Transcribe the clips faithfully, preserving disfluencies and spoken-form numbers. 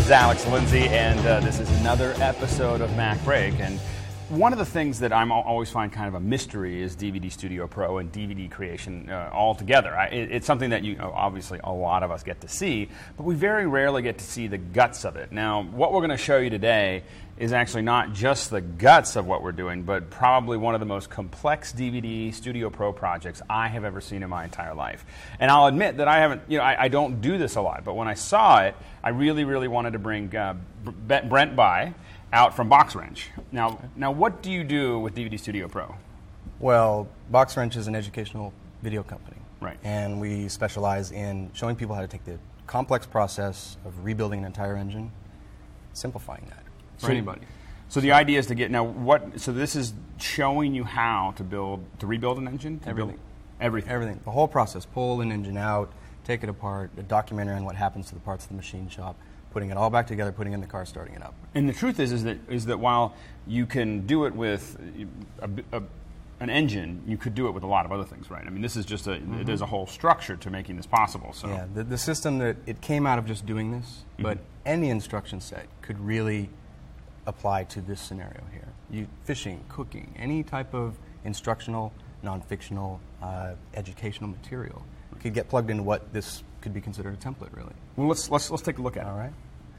is Alex Lindsay, and uh, this is another episode of Mac Break. And one of the things that I always find kind of a mystery is D V D Studio Pro and D V D creation uh, all together. I, it, it's something that you know, obviously a lot of us get to see, but we very rarely get to see the guts of it. Now, what we're going to show you today is actually not just the guts of what we're doing, but probably one of the most complex D V D Studio Pro projects I have ever seen in my entire life. And I'll admit that I haven't, you know, I, I don't do this a lot, but when I saw it, I really, really wanted to bring uh, Brent by out from Box Wrench. Now, now, what do you do with D V D Studio Pro? Well, Box Wrench is an educational video company. Right. And we specialize in showing people how to take the complex process of rebuilding an entire engine, simplifying that for so, anybody. So the idea is to get, now what, so this is showing you how to build, to rebuild an engine? To Everything. Build, everything. Everything. The whole process. Pull an engine out, take it apart, a documentary on what happens to the parts of the machine shop, putting it all back together, putting it in the car, starting it up. And the truth is, is that is that while you can do it with a, a, an engine, you could do it with a lot of other things, right? I mean, this is just a mm-hmm. there's a whole structure to making this possible. So yeah, the, the system that it came out of just doing this, mm-hmm. but any instruction set could really apply to this scenario here. You fishing, cooking, any type of instructional, non-fictional, uh, educational material could get plugged into what this could be considered a template, really. Well, let's let's let's take a look at it. All right.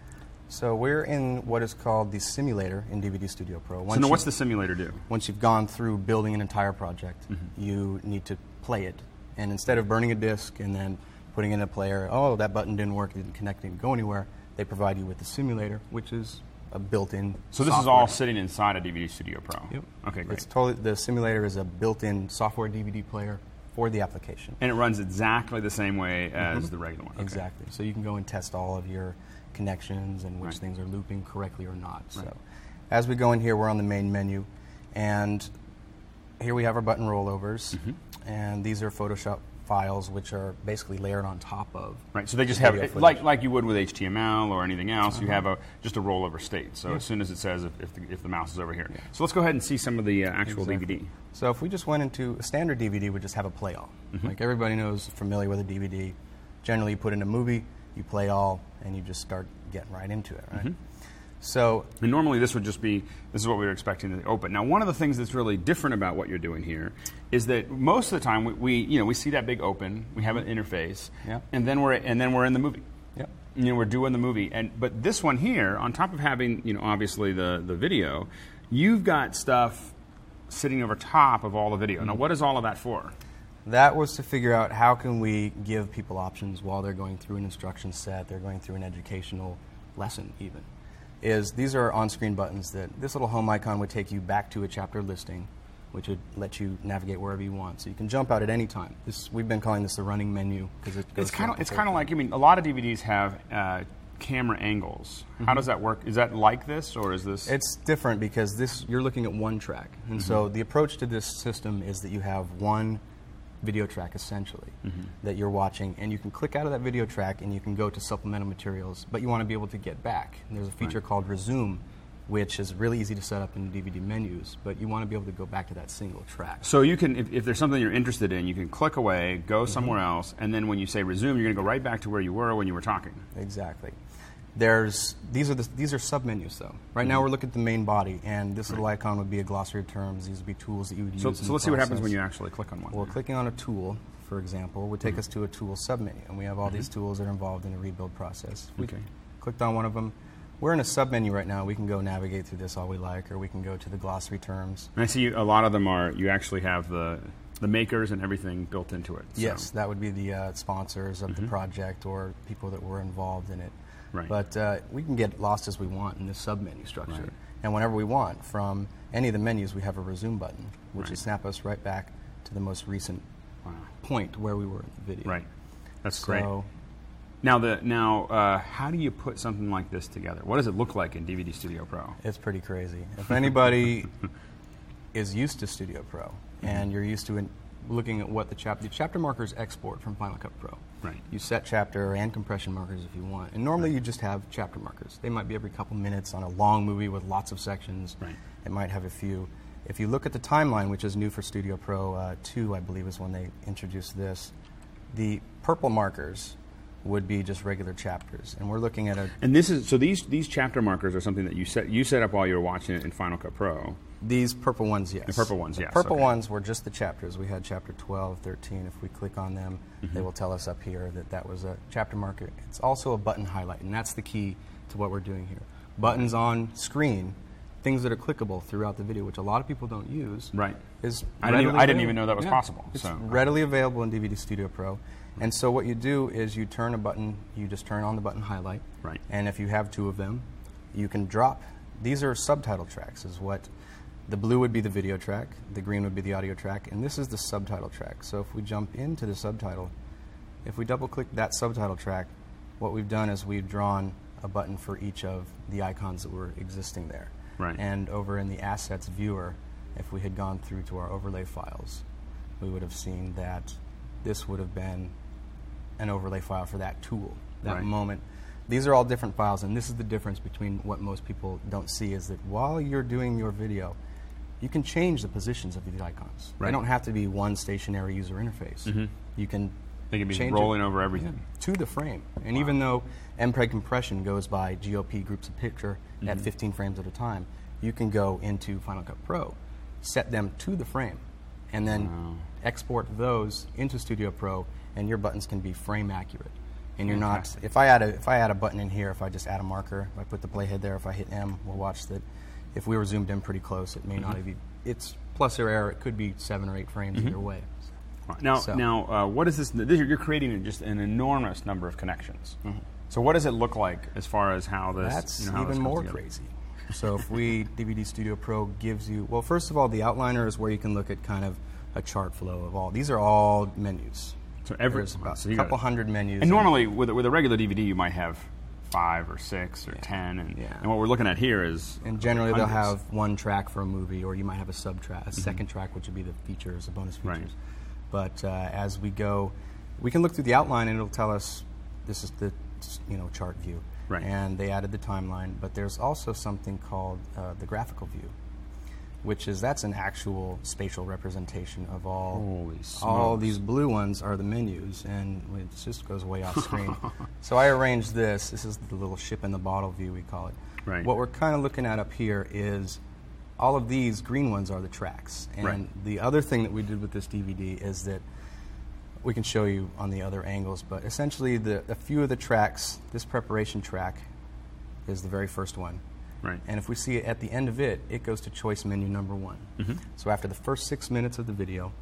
So we're in what is called the simulator in D V D Studio Pro. Once so now what's the simulator do? Once you've gone through building an entire project, mm-hmm. you need to play it. And instead of burning a disc and then putting in a player, oh, that button didn't work, it didn't connect, it didn't go anywhere, they provide you with the simulator, which is a built-in So this software. is all sitting inside a D V D Studio Pro? Yep. Okay, great. It's totally, the simulator is a built-in software D V D player for the application. And it runs exactly the same way as mm-hmm. the regular one? Okay. Exactly. So you can go and test all of your connections and which right. things are looping correctly or not. Right. So as we go in here, we're on the main menu, and here we have our button rollovers, mm-hmm. and these are Photoshop files which are basically layered on top of. Right, so they just have, it, like like you would with H T M L or anything else, uh-huh. you have a just a rollover state. So yeah. as soon as it says if, if, the, if the mouse is over here. Yeah. So let's go ahead and see some of the uh, actual exactly. D V D. So if we just went into a standard D V D, would just have a play all. Mm-hmm. Like everybody knows, familiar with a D V D. Generally you put in a movie, you play all, and you just start getting right into it, right? Mm-hmm. So, and normally this would just be, this is what we were expecting to open. Now, one of the things that's really different about what you're doing here is that most of the time we, we you know, we see that big open, we have an interface, yeah. and then we're and then we're in the movie. Yep. You know, we're doing the movie, and but this one here, on top of having, you know, obviously the the video, you've got stuff sitting over top of all the video. Mm-hmm. Now, what is all of that for? That was to figure out how can we give people options while they're going through an instruction set, they're going through an educational lesson even. Is these are on-screen buttons that this little home icon would take you back to a chapter listing, which would let you navigate wherever you want. So you can jump out at any time. This, we've been calling this the running menu because it goes it's kind of it's kind of like, I mean, a lot of D V Ds have uh, camera angles. Mm-hmm. How does that work? Is that like this, or is this? It's different because this you're looking at one track, and mm-hmm. so the approach to this system is that you have one video track essentially mm-hmm. that you're watching, and you can click out of that video track and you can go to supplemental materials, but you want to be able to get back. And there's a feature right. called Resume, which is really easy to set up in D V D menus, but you want to be able to go back to that single track. So you can, if, if there's something you're interested in, you can click away, go mm-hmm. somewhere else, and then when you say resume, you're going to go right back to where you were when you were talking. Exactly. There's these are the, these are submenus though. Right mm-hmm. now we're looking at the main body, and this little right. icon would be a glossary of terms. These would be tools that you would so, use. So in let's the see what process. happens when you actually click on one. Well, clicking on a tool, for example, would take mm-hmm. us to a tool submenu, and we have all mm-hmm. these tools that are involved in a rebuild process. We okay. clicked on one of them. We're in a submenu right now. We can go navigate through this all we like, or we can go to the glossary terms. And I see a lot of them are, you actually have the the makers and everything built into it. So. Yes, that would be the uh, sponsors of mm-hmm. the project or people that were involved in it. Right. But uh, we can get lost as we want in this sub-menu structure. Right. And whenever we want, from any of the menus, we have a resume button, which right. will snap us right back to the most recent wow. point where we were in the video. Right. That's so, great. Now, the now, uh, how do you put something like this together? What does it look like in D V D Studio Pro? It's pretty crazy. If anybody is used to Studio Pro mm-hmm. and you're used to in, looking at what the chapter, the chapter markers export from Final Cut Pro. Right. You set chapter and compression markers if you want. And normally right. you just have chapter markers. They might be every couple minutes on a long movie with lots of sections. Right. It might have a few. If you look at the timeline, which is new for Studio Pro uh, two, I believe is when they introduced this, the purple markers would be just regular chapters. And we're looking at a... And this is, so these these chapter markers are something that you set you set up while you were watching it in Final Cut Pro. These purple ones, yes. The purple ones, the yes. purple okay. ones were just the chapters. We had chapter twelve, thirteen. If we click on them, mm-hmm. they will tell us up here that that was a chapter marker. It's also a button highlight, and that's the key to what we're doing here. Buttons on screen, things that are clickable throughout the video, which a lot of people don't use. Right. Is I didn't, even, I didn't even know that was yeah. possible. It's so. readily available in D V D Studio Pro. And so what you do is you turn a button, you just turn on the button highlight. Right. And if you have two of them, you can drop. These are subtitle tracks, is what the blue would be the video track, the green would be the audio track, and this is the subtitle track. So if we jump into the subtitle, if we double click that subtitle track, what we've done is we've drawn a button for each of the icons that were existing there. Right. And over in the assets viewer, if we had gone through to our overlay files, we would have seen that this would have been an overlay file for that tool, that right. moment. These are all different files, and this is the difference between what most people don't see, is that while you're doing your video, you can change the positions of these icons. Right. They don't have to be one stationary user interface. Mm-hmm. You can They can be change rolling it, over everything. yeah, to the frame. And Wow. even though M P E G compression goes by G O P groups of picture mm-hmm. at fifteen frames at a time, you can go into Final Cut Pro, set them to the frame, and then wow. export those into Studio Pro, and your buttons can be frame accurate. And you're Fantastic. not, if I add a if I add a button in here, if I just add a marker, if I put the playhead there, if I hit M, we'll watch that if we were zoomed in pretty close, it may mm-hmm. not be, it's plus or error, it could be seven or eight frames mm-hmm. either way. Now, so. now, uh, what is this, this? You're creating just an enormous number of connections. Mm-hmm. So, what does it look like as far as how this? That's you know, how even this comes more together? crazy. So, if we D V D Studio Pro gives you, well, first of all, the outliner is where you can look at kind of a chart flow of all. These are all menus. So every There's about so a you couple got, hundred menus. And normally, with a, with a regular D V D, you might have five or six or yeah. ten, and, yeah. and what we're looking at here is and generally hundreds. they'll have one track for a movie, or you might have a sub track, a mm-hmm. second track, which would be the features, the bonus features. Right. But uh, as we go, we can look through the outline, and it'll tell us this is the you know chart view. Right. And they added the timeline, but there's also something called uh, the graphical view, which is that's an actual spatial representation of all. Holy all smokes. these blue ones are the menus, and it just goes way off screen. So I arranged this. This is the little ship in the bottle view, we call it. Right. What we're kind of looking at up here is all of these green ones are the tracks. And Right. the other thing that we did with this D V D is that we can show you on the other angles, but essentially the, a few of the tracks, this preparation track is the very first one. Right. And if we see it at the end of it, it goes to choice menu number one. Mm-hmm. So after the first six minutes of the video,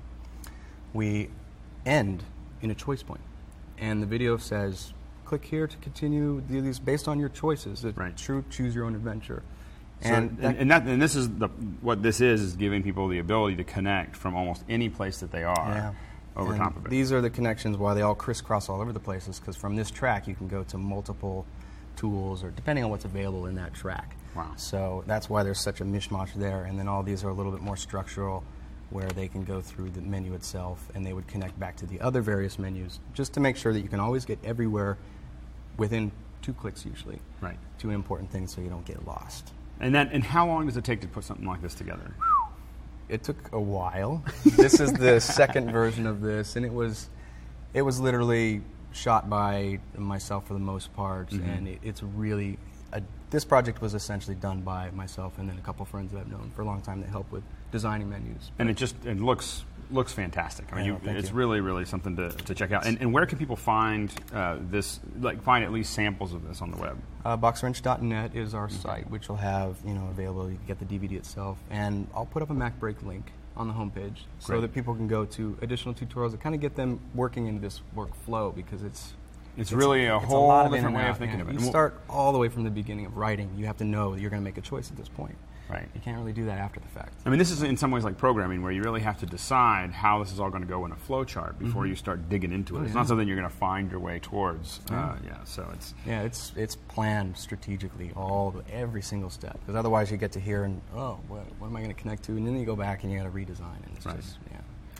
we end in a choice point. And the video says, click here to continue these based on your choices. A Right. true choose your own adventure. So, and, and, that, and, that, and this is the what this is is giving people the ability to connect from almost any place that they are yeah. over and top of it. These are the connections why they all crisscross all over the places, because from this track you can go to multiple tools, or depending on what's available in that track. Wow. So that's why there's such a mishmash there. And then all these are a little bit more structural, where they can go through the menu itself, and they would connect back to the other various menus, just to make sure that you can always get everywhere within two clicks usually. Right. Two important things so you don't get lost. And that and how long does it take to put something like this together? It took a while. This is the second version of this, and it was it was literally shot by myself for the most part, mm-hmm. and it, it's really a, this project was essentially done by myself and then a couple friends that I've known for a long time that help with designing menus. And it just it looks looks fantastic. I mean, Yeah, you, thank it's you. really really something to, to check out. And, and where can people find uh, this? Like find at least samples of this on the web. Uh, box wrench dot net is our site, which will have you know available. You can get the D V D itself, and I'll put up a MacBreak link on the homepage so Great. that people can go to additional tutorials that kind of get them working into this workflow, because it's It's, really a it's whole lot of in different and way out, of thinking yeah. of it. You And we'll- start all the way from the beginning of writing. You have to know that you're going to make a choice at this point. Right. You can't really do that after the fact. I mean, this is in some ways like programming, where you really have to decide how this is all going to go in a flow chart before Mm-hmm. you start digging into it. Oh, it's yeah. not something you're going to find your way towards. Yeah. Uh, yeah. So it's Yeah, it's it's planned strategically, all the, every single step. Because otherwise, you get to hear and oh, what, what am I going to connect to? And then you go back and you got to redesign, and it's Right. just yeah.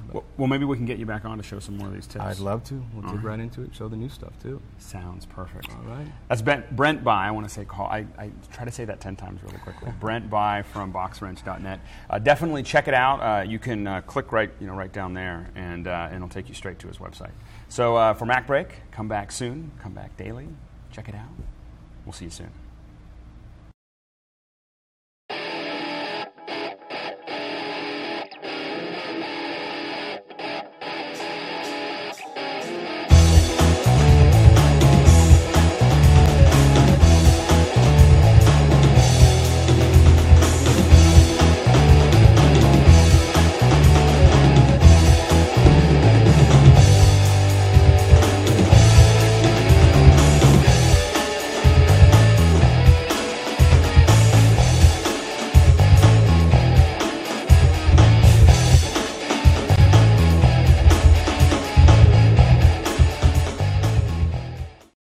Well, well, maybe we can get you back on to show some more of these tips. I'd love to. We'll All dig right. right into it, show the new stuff, too. Sounds perfect. All right. That's Brent, Brent By. I want to say call. I, I try to say that ten times really quickly. Brent By from box wrench dot net. Uh, definitely check it out. Uh, you can uh, click right, you know, right down there, and uh, and it'll take you straight to his website. So uh, for Mac Break, come back soon. Come back daily. Check it out. We'll see you soon.